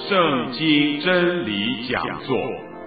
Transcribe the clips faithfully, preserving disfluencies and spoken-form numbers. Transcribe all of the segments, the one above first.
圣经真理讲座。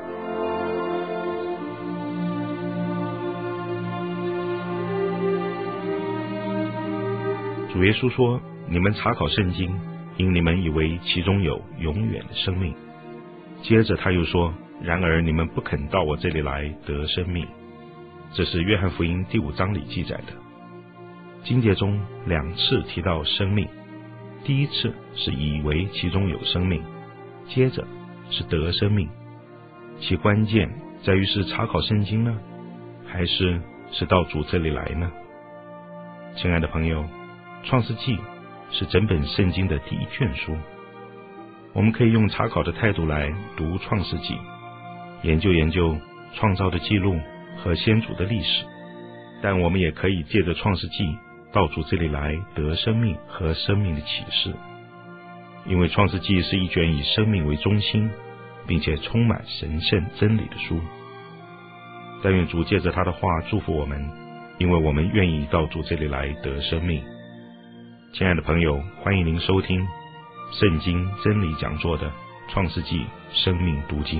主耶稣说：你们查考圣经，因你们以为其中有永远的生命。接着他又说：然而你们不肯到我这里来得生命。这是约翰福音第五章里记载的。经节中两次提到生命，第一次是以为其中有生命，接着是得生命。其关键在于是查考圣经呢，还是是到主这里来呢？亲爱的朋友，创世纪是整本圣经的第一卷书，我们可以用查考的态度来读创世纪，研究研究创造的记录和先祖的历史，但我们也可以借着创世纪到主这里来得生命和生命的启示。因为创世纪是一卷以生命为中心，并且充满神圣真理的书。但愿主借着他的话祝福我们，因为我们愿意到主这里来得生命。亲爱的朋友，欢迎您收听圣经真理讲座的创世纪生命读经。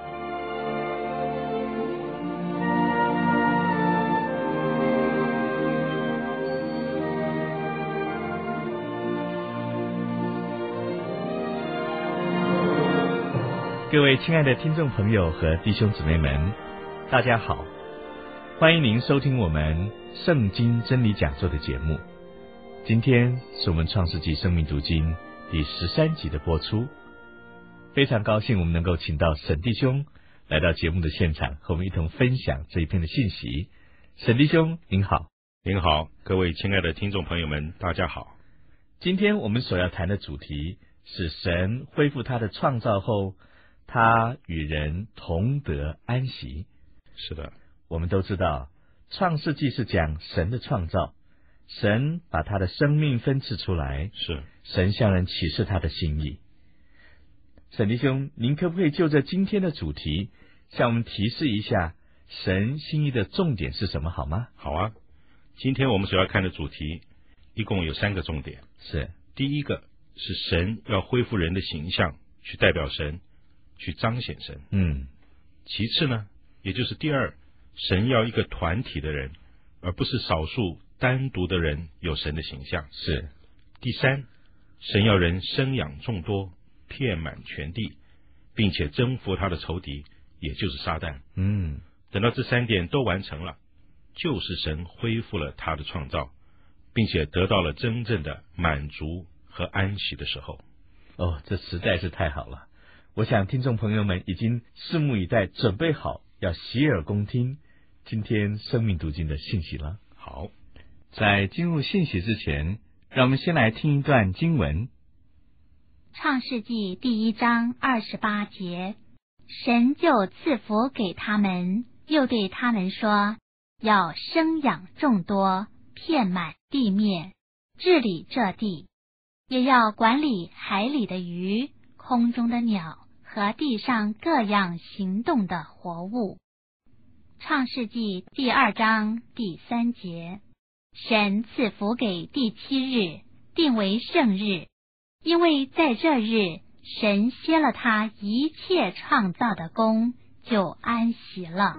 各位亲爱的听众朋友和弟兄姊妹们，大家好，欢迎您收听我们圣经真理讲座的节目。今天是我们创世纪生命读经第十三集的播出，非常高兴我们能够请到沈弟兄来到节目的现场，和我们一同分享这一篇的信息。沈弟兄您好。 您好，各位亲爱的听众朋友们，大家好。 今天我们所要谈的主题是神恢复他的创造后，他与人同得安息。 是的， 我们都知道创世纪是讲神的创造，神把他的生命分赐出来， 是神向人启示他的心意。沈弟兄，您可不可以就着今天的主题向我们提示一下神心意的重点是什么好吗？ 好啊，今天我们所要看的主题一共有三个重点。 是， 第一个是神要恢复人的形象，去代表神，去彰显神。 嗯， 其次呢，也就是第二，神要一个团体的人，而不是少数单独的人有神的形象。 是。 第三，神要人生养众多，遍满全地，并且征服他的仇敌，也就是撒旦。 嗯， 等到这三点都完成了，就是神恢复了他的创造，并且得到了真正的满足和安息的时候。 哦，这实在是太好了。我想听众朋友们已经拭目以待，准备好要洗耳恭听今天生命读经的信息了。 好， 在进入信息之前，让我们先来听一段经文。 创世纪第一章二十八节，神就赐福给他们，又对他们说，要生养众多，遍满地面，治理这地，也要管理海里的鱼，空中的鸟和地上各样行动的活物。创世纪第二章第三节，神赐福给第七日，定为圣日，因为在这日神歇了他一切创造的功，就安息了。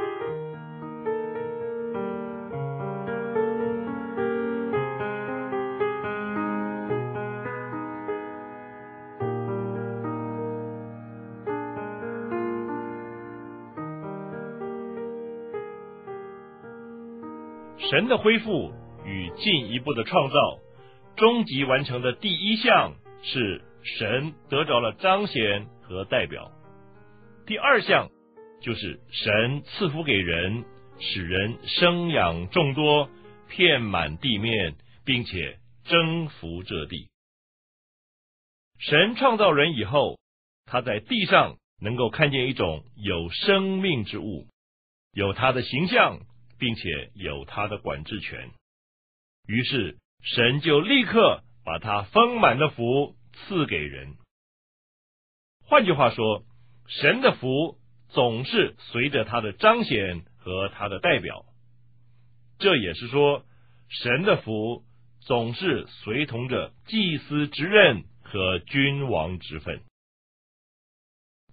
神的恢复与进一步的创造，终极完成的第一项是神得着了彰显和代表。第二项就是神赐福给人，使人生养众多，遍满地面，并且征服这地。神创造人以后，他在地上能够看见一种有生命之物，有他的形象，并且有他的管制权。于是神就立刻把他丰满的福赐给人。换句话说，神的福总是随着他的彰显和他的代表。这也是说，神的福总是随同着祭司职任和君王职分。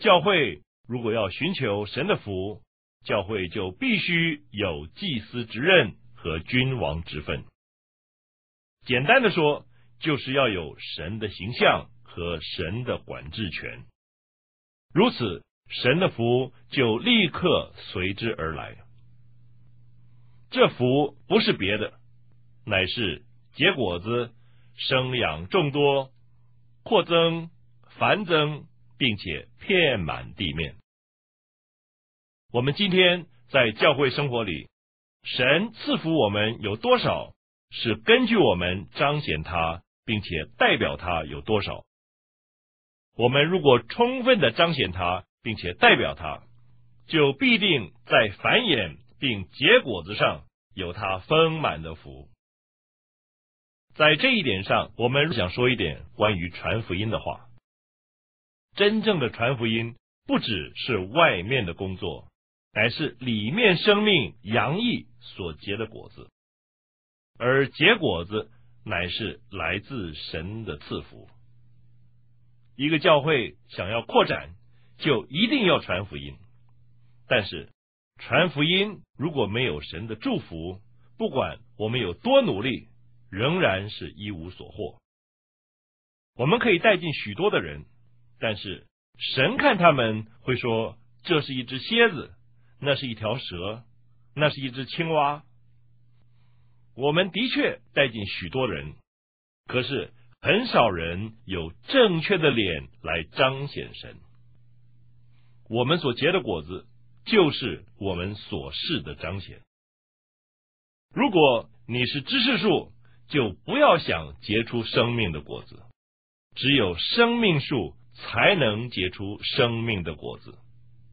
教会如果要寻求神的福，教会就必须有祭司职任和君王之分。简单的说，就是要有神的形象和神的管制权。如此，神的福就立刻随之而来。这福不是别的，乃是结果子，生养众多，扩增繁增，并且遍满地面。我们今天在教会生活里，神赐福我们有多少，是根据我们彰显他并且代表他有多少。我们如果充分的彰显他并且代表他，就必定在繁衍并结果子上有他丰满的福。在这一点上，我们想说一点关于传福音的话。真正的传福音不只是外面的工作，乃是里面生命洋溢所结的果子，而结果子乃是来自神的赐福。一个教会想要扩展，就一定要传福音，但是传福音如果没有神的祝福，不管我们有多努力，仍然是一无所获。我们可以带进许多的人，但是神看他们会说，这是一只蝎子，那是一条蛇，那是一只青蛙。我们的确带进许多人，可是很少人有正确的脸来彰显神。我们所结的果子，就是我们所示的彰显。如果你是知识树，就不要想结出生命的果子，只有生命树才能结出生命的果子。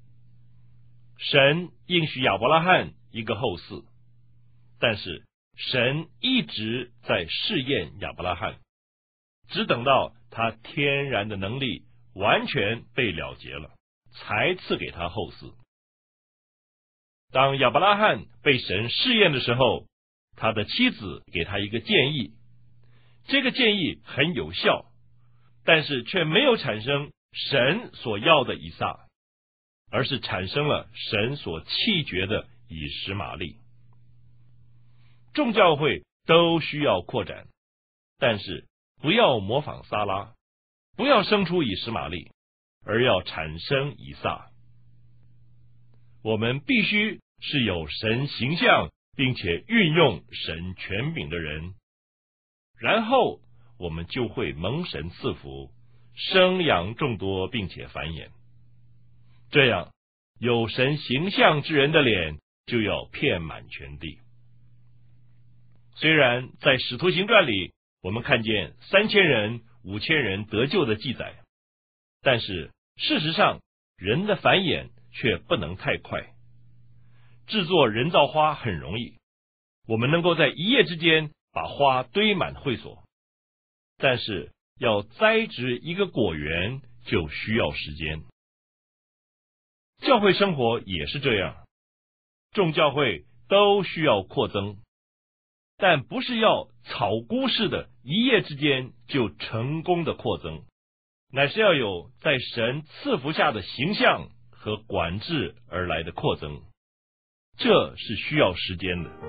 神应许亚伯拉罕一个后嗣，但是神一直在试验亚伯拉罕，只等到他天然的能力完全被了结了，才赐给他后嗣。当亚伯拉罕被神试验的时候，他的妻子给他一个建议，这个建议很有效，但是却没有产生神所要的以撒，而是产生了神所弃绝的以实玛利。众教会都需要扩展，但是不要模仿撒拉，不要生出以实玛利，而要产生以撒。我们必须是有神形象并且运用神权柄的人，然后我们就会蒙神赐福，生养众多并且繁衍。这样有神形象之人的脸就要遍满全地。虽然在使徒行传里我们看见三千人五千人得救的记载，但是事实上人的繁衍却不能太快。制作人造花很容易，我们能够在一夜之间把花堆满会所，但是要栽植一个果园就需要时间。教会生活也是这样，众教会都需要扩增，但不是要草菇似的一夜之间就成功的扩增，乃是要有在神赐福下的形象和管制而来的扩增，这是需要时间的。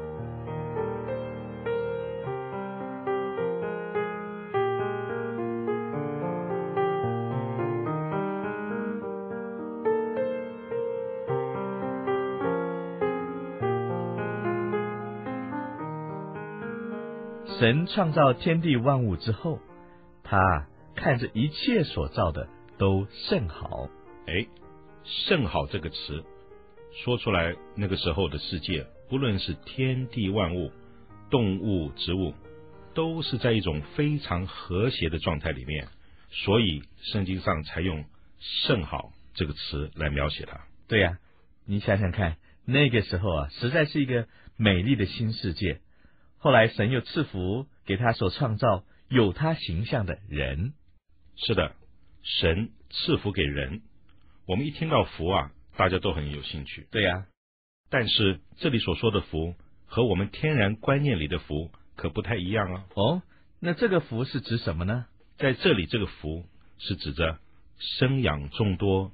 神创造天地万物之后，他看着一切所造的都甚好。 哎，甚好这个词说出来，那个时候的世界，不论是天地万物、动物、植物，都是在一种非常和谐的状态里面，所以圣经上才用甚好这个词来描写它。 对呀、啊，你想想看，那个时候啊，实在是一个美丽的新世界。后来神又赐福给他所创造有他形象的人。 是的，神赐福给人。我们一听到福啊，大家都很有兴趣。 对呀、啊， 但是这里所说的福和我们天然观念里的福可不太一样啊。 哦，那这个福是指什么呢？ 在这里这个福是指着生养众多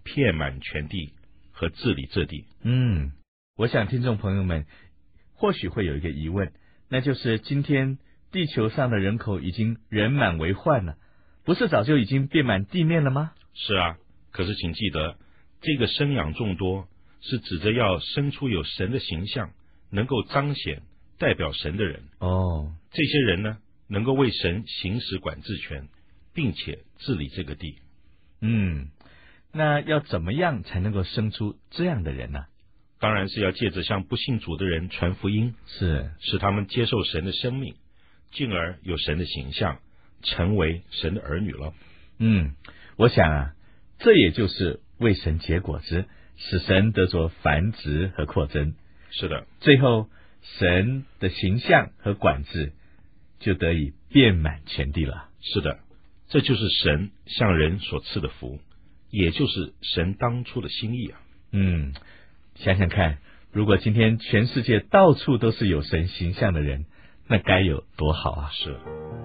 遍满全地和治理这地。 嗯，我想听众朋友们或许会有一个疑问，那就是今天地球上的人口已经人满为患了，不是早就已经遍满地面了吗？ 是啊，可是请记得，这个生养众多是指着要生出有神的形象，能够彰显代表神的人。 哦， 这些人呢，能够为神行使管制权，并且治理这个地。 嗯，那要怎么样才能够生出这样的人呢？ 当然是要借着向不信主的人传福音， 是使他们接受神的生命，进而有神的形象，成为神的儿女了。 嗯，我想啊，这也就是为神结果子，使神得着繁殖和扩增。 是的， 最后神的形象和管制就得以遍满全地了。 是的，这就是神向人所赐的福，也就是神当初的心意啊。 嗯，想想看，如果今天全世界到处都是有神形象的人，那该有多好啊！ 是。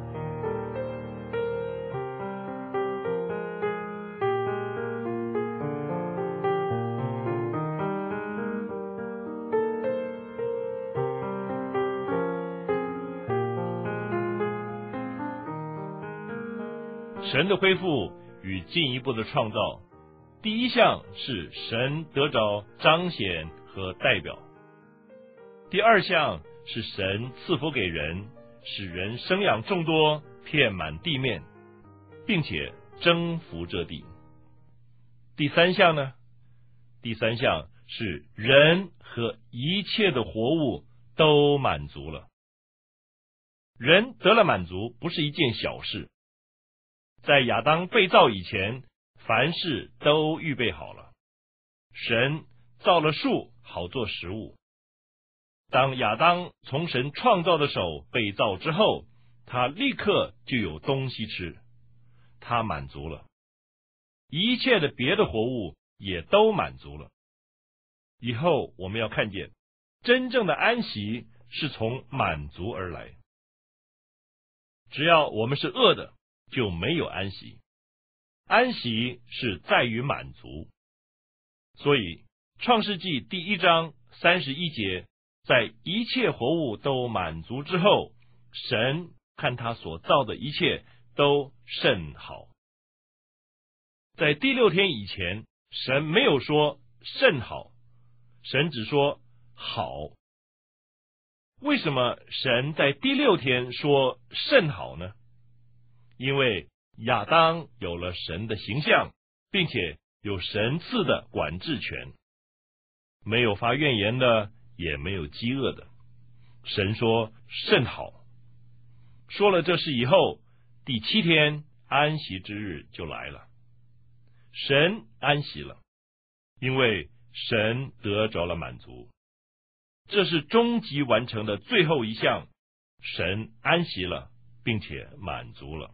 神的恢复与进一步的创造，第一项是神得着彰显和代表，第二项是神赐福给人，使人生养众多，遍满地面，并且征服这地。第三项呢？第三项是人和一切的活物都满足了。人得了满足，不是一件小事。在亚当被造以前，凡事都预备好了。神造了树，好做食物。当亚当从神创造的手被造之后，他立刻就有东西吃，他满足了。一切的别的活物也都满足了。以后我们要看见，真正的安息是从满足而来。只要我们是饿的，就没有安息。安息是在于满足。所以创世纪第一章三十一节，在一切活物都满足之后，神看他所造的一切都甚好。在第六天以前，神没有说甚好，神只说好。为什么神在第六天说甚好呢？因为亚当有了神的形象，并且有神赐的管制权，没有发怨言的，也没有饥饿的。神说甚好。说了这事以后，第七天安息之日就来了。神安息了，因为神得着了满足。这是终极完成的最后一项，神安息了，并且满足了。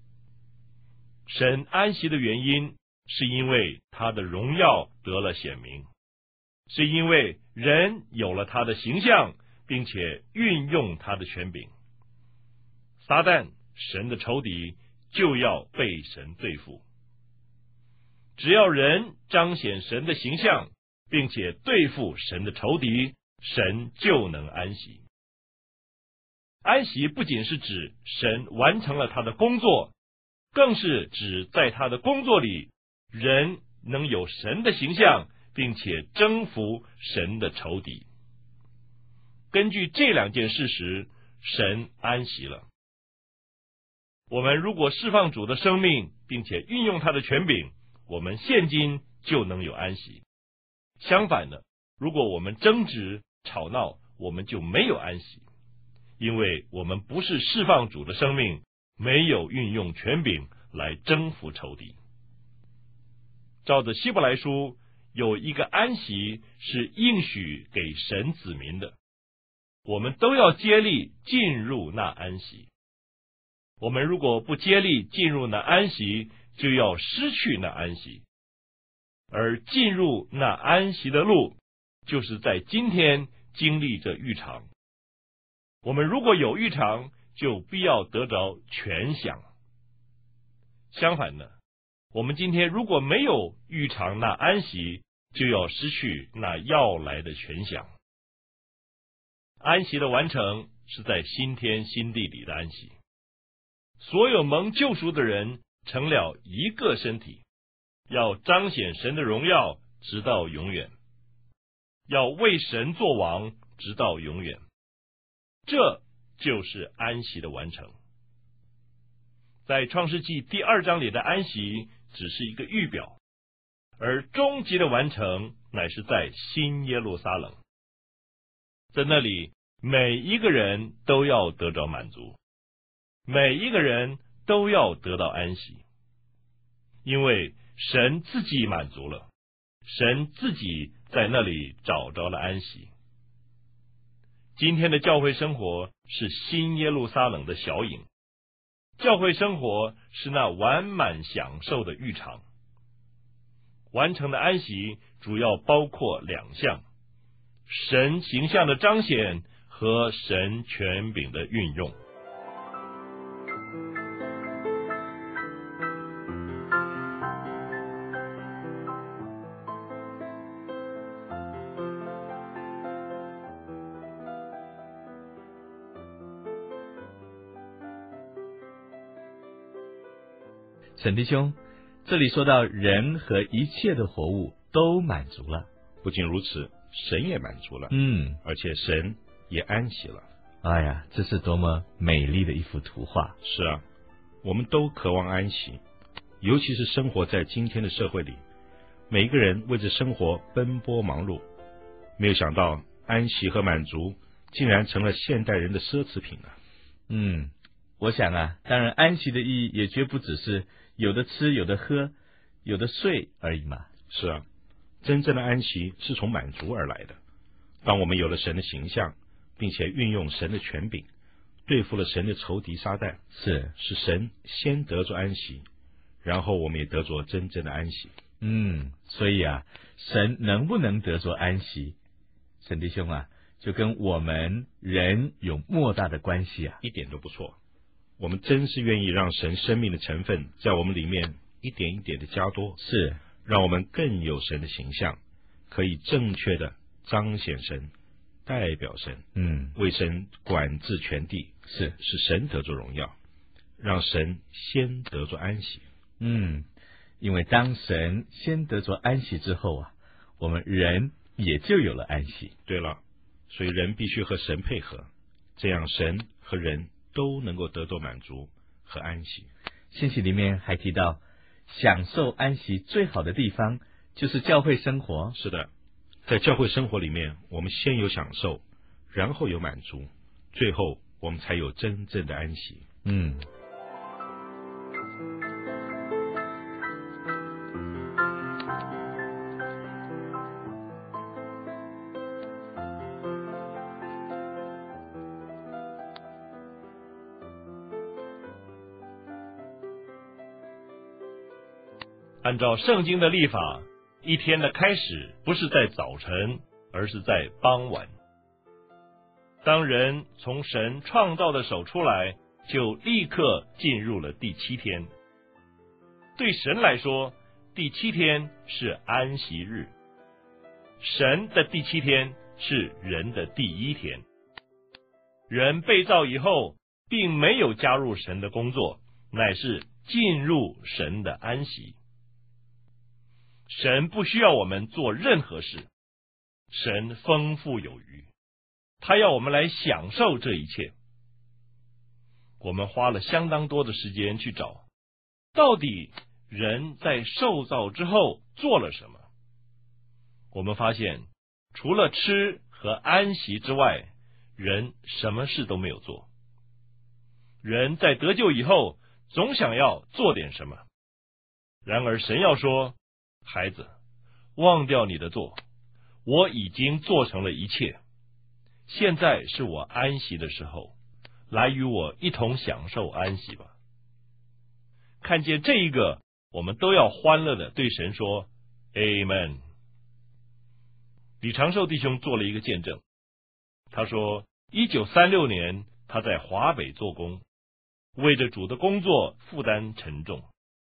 神安息的原因，是因为他的荣耀得了显明，是因为人有了他的形象，并且运用他的权柄。撒旦，神的仇敌，就要被神对付。只要人彰显神的形象，并且对付神的仇敌，神就能安息。安息不仅是指神完成了他的工作，更是指在他的工作里，人能有神的形象，并且征服神的仇敌。根据这两件事实，神安息了。我们如果释放主的生命，并且运用他的权柄，我们现今就能有安息。相反的，如果我们争执吵闹，我们就没有安息，因为我们不是释放主的生命，没有运用权柄来征服仇敌。照着希伯来书，有一个安息是应许给神子民的，我们都要接力进入那安息。我们如果不接力进入那安息，就要失去那安息。而进入那安息的路，就是在今天经历着预尝。我们如果有预尝，就必要得着全享。相反的， 我们今天如果没有预尝那安息，就要失去那要来的全享。安息的完成是在新天新地里的安息，所有蒙救赎的人成了一个身体，要彰显神的荣耀直到永远，要为神作王直到永远。这就是安息的完成。在创世纪第二章里的安息只是一个预表，而终极的完成乃是在新耶路撒冷。在那里，每一个人都要得着满足，每一个人都要得到安息，因为神自己满足了，神自己在那里找着了安息。今天的教会生活是新耶路撒冷的小影，教会生活是那完满享受的浴场。完成的安息主要包括两项：神形象的彰显和神权柄的运用。 沈弟兄，这里说到人和一切的活物都满足了。 不仅如此，神也满足了， 嗯， 而且神也安息了。 哎呀，这是多么美丽的一幅图画！ 是啊，我们都渴望安息，尤其是生活在今天的社会里，每一个人为着生活奔波忙碌，没有想到安息和满足竟然成了现代人的奢侈品了。 嗯，我想啊，当然安息的意义也绝不只是有的吃、有的喝、有的睡而已嘛。 是啊，真正的安息是从满足而来的。当我们有了神的形象，并且运用神的权柄，对付了神的仇敌撒旦， 是是神先得着安息，然后我们也得着真正的安息。 嗯，所以啊，神能不能得着安息，沈弟兄啊，就跟我们人有莫大的关系啊， 一点都不错。我们真是愿意让神生命的成分在我们里面一点一点的加多， 是让我们更有神的形象，可以正确的彰显神，代表神， 嗯， 为神管治全地， 是使神得着荣耀，让神先得着安息。 嗯，因为当神先得着安息之后啊，我们人也就有了安息。 对了，所以人必须和神配合，这样神和人都能够得到满足和安息。 信息里面还提到，享受安息最好的地方就是教会生活。 是的，在教会生活里面，我们先有享受，然后有满足，最后我们才有真正的安息。 嗯， 按照圣经的历法，一天的开始不是在早晨，而是在傍晚。当人从神创造的手出来，就立刻进入了第七天。对神来说，第七天是安息日，神的第七天是人的第一天。人被造以后，并没有加入神的工作，乃是进入神的安息。神不需要我们做任何事，神丰富有余，他要我们来享受这一切。我们花了相当多的时间去找，到底人在受造之后做了什么？我们发现，除了吃和安息之外，人什么事都没有做。人在得救以后，总想要做点什么。然而神要说，孩子，忘掉你的做，我已经做成了一切，现在是我安息的时候，来与我一同享受安息吧。看见这一个，我们都要欢乐的对神说 Amen。 李长寿弟兄做了一个见证，他说一九三六年他在华北做工，为着主的工作负担沉重，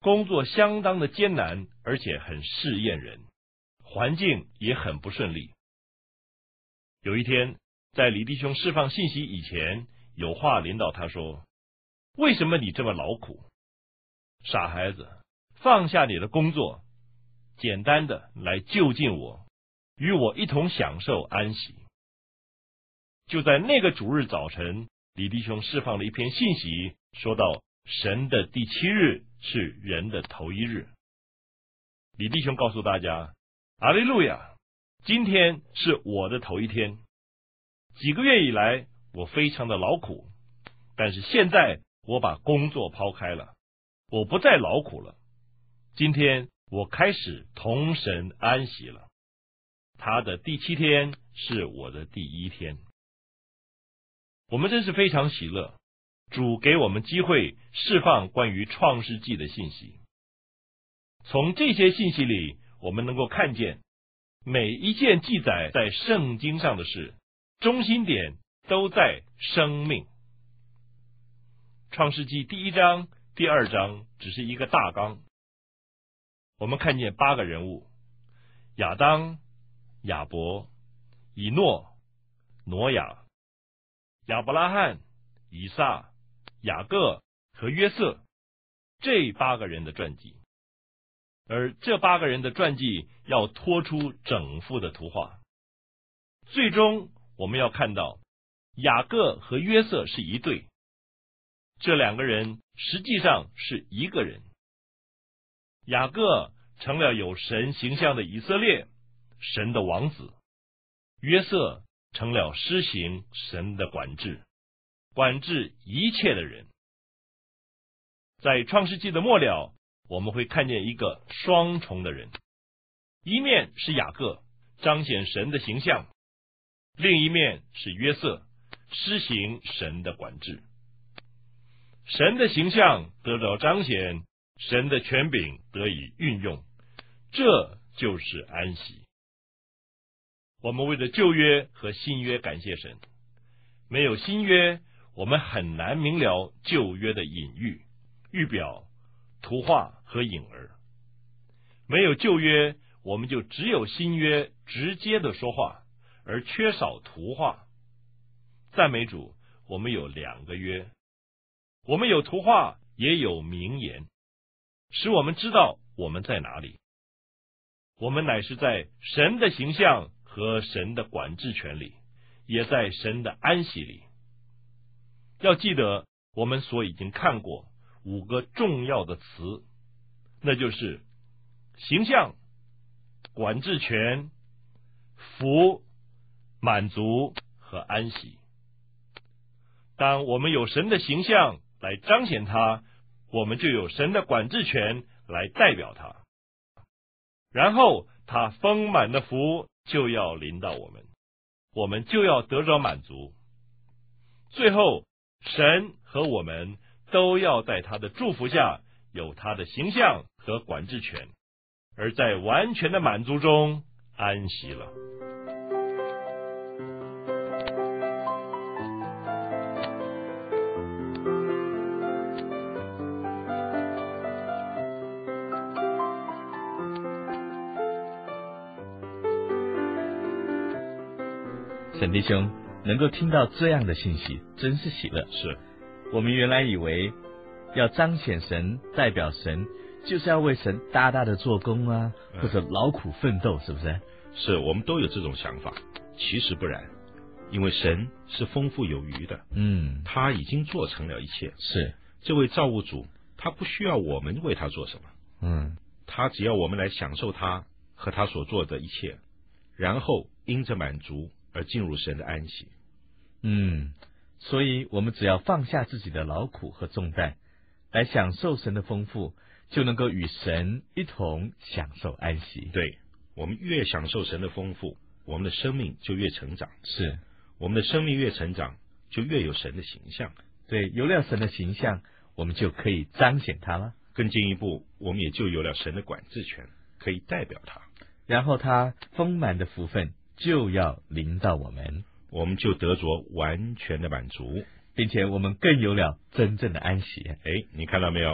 工作相当的艰难，而且很试验人，环境也很不顺利。有一天，在李弟兄释放信息以前，有话临到他说：为什么你这么劳苦？傻孩子，放下你的工作，简单的来就近我，与我一同享受安息。就在那个主日早晨，李弟兄释放了一篇信息，说到神的第七日是人的头一日。李弟兄告诉大家，阿利路亚，今天是我的头一天。几个月以来，我非常的劳苦，但是现在我把工作抛开了，我不再劳苦了。今天我开始同神安息了，他的第七天是我的第一天。我们真是非常喜乐，主给我们机会释放关于创世纪的信息。从这些信息里，我们能够看见每一件记载在圣经上的事，中心点都在生命。创世纪第一章、第二章只是一个大纲，我们看见八个人物：亚当、亚伯、以诺、挪亚、亚伯拉罕、以撒、雅各和约瑟，这八个人的传记。而这八个人的传记要拖出整幅的图画。最终我们要看到雅各和约瑟是一对，这两个人实际上是一个人。雅各成了有神形象的以色列，神的王子；约瑟成了施行神的管制，管制一切的人。在创世纪的末了，我们会看见一个双重的人，一面是雅各，彰显神的形象；另一面是约瑟，施行神的管制。神的形象得到彰显，神的权柄得以运用，这就是安息。我们为了旧约和新约感谢神，没有新约，我们很难明了旧约的隐喻、预表、图画和影儿。没有旧约，我们就只有新约直接的说话，而缺少图画。赞美主，我们有两个约，我们有图画，也有名言，使我们知道我们在哪里。我们乃是在神的形象和神的管制权里，也在神的安息里。要记得，我们所已经看过五个重要的词，那就是形象、管制权、福、满足和安息。当我们有神的形象来彰显它，我们就有神的管制权来代表它。然后他丰满的福就要临到我们，我们就要得着满足。最后，神和我们都要在他的祝福下有他的形象和管制权，而在完全的满足中安息了。 沈弟兄能够听到这样的信息，真是喜乐。 是我们原来以为要彰显神、代表神，就是要为神大大的做工啊， 嗯、 或者劳苦奋斗，是不是？ 是我们都有这种想法，其实不然，因为神是丰富有余的， 嗯， 他已经做成了一切。 是这位造物主，他不需要我们为他做什么， 嗯， 他只要我们来享受他和他所做的一切，然后因着满足而进入神的安息。 嗯，所以我们只要放下自己的劳苦和重担，来享受神的丰富，就能够与神一同享受安息。 对，我们越享受神的丰富，我们的生命就越成长。 是， 我们的生命越成长，就越有神的形象。 对，有了神的形象，我们就可以彰显他了。 更进一步，我们也就有了神的管制权，可以代表他。 然后他丰满的福分就要临到我们， 我们就得着完全的满足， 并且我们更有了真正的安息。 哎，你看到没有？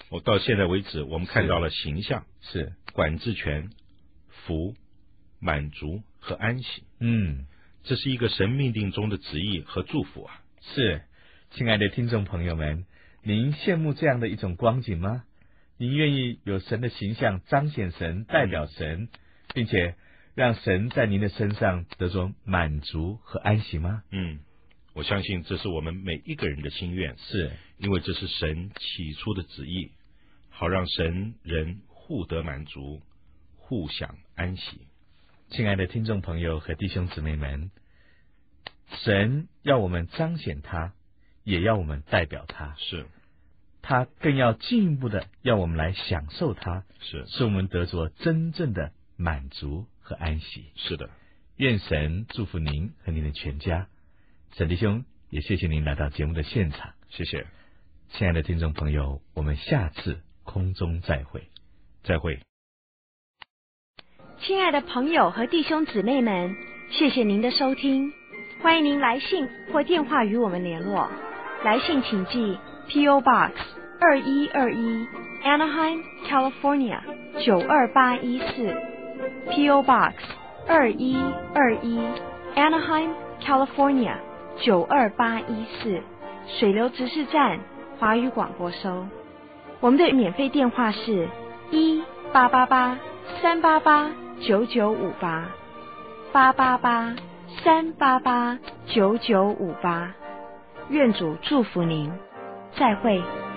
我到现在为止，我们看到了形象、 是管制权、福、满足和安息。 嗯， 这是一个神命定中的旨意和祝福啊！ 是，亲爱的听众朋友们，您羡慕这样的一种光景吗？您愿意有神的形象彰显神、代表神，并且让神在您的身上得着满足和安息吗？ 嗯，我相信这是我们每一个人的心愿， 是因为这是神起初的旨意，好让神人互得满足，互享安息。 亲爱的听众朋友和弟兄姊妹们，神要我们彰显他，也要我们代表他， 是他更要进一步的要我们来享受他， 是使我们得着真正的满足和安息。 是的， 愿神祝福您和您的全家。沈弟兄，也谢谢您来到节目的现场。 谢谢， 亲爱的听众朋友，我们下次空中再会。 再会。 亲爱的朋友和弟兄姊妹们，谢谢您的收听，欢迎您来信或电话与我们联络。来信请寄 P O Box 二一二一 Anaheim California 九二八一四 P O Box 二一二一 Anaheim California 九二八一四水流执事站华语广播收。我们的免费电话是一八八八三八八九九五八八八八三八八九九五八。愿主祝福您，再会。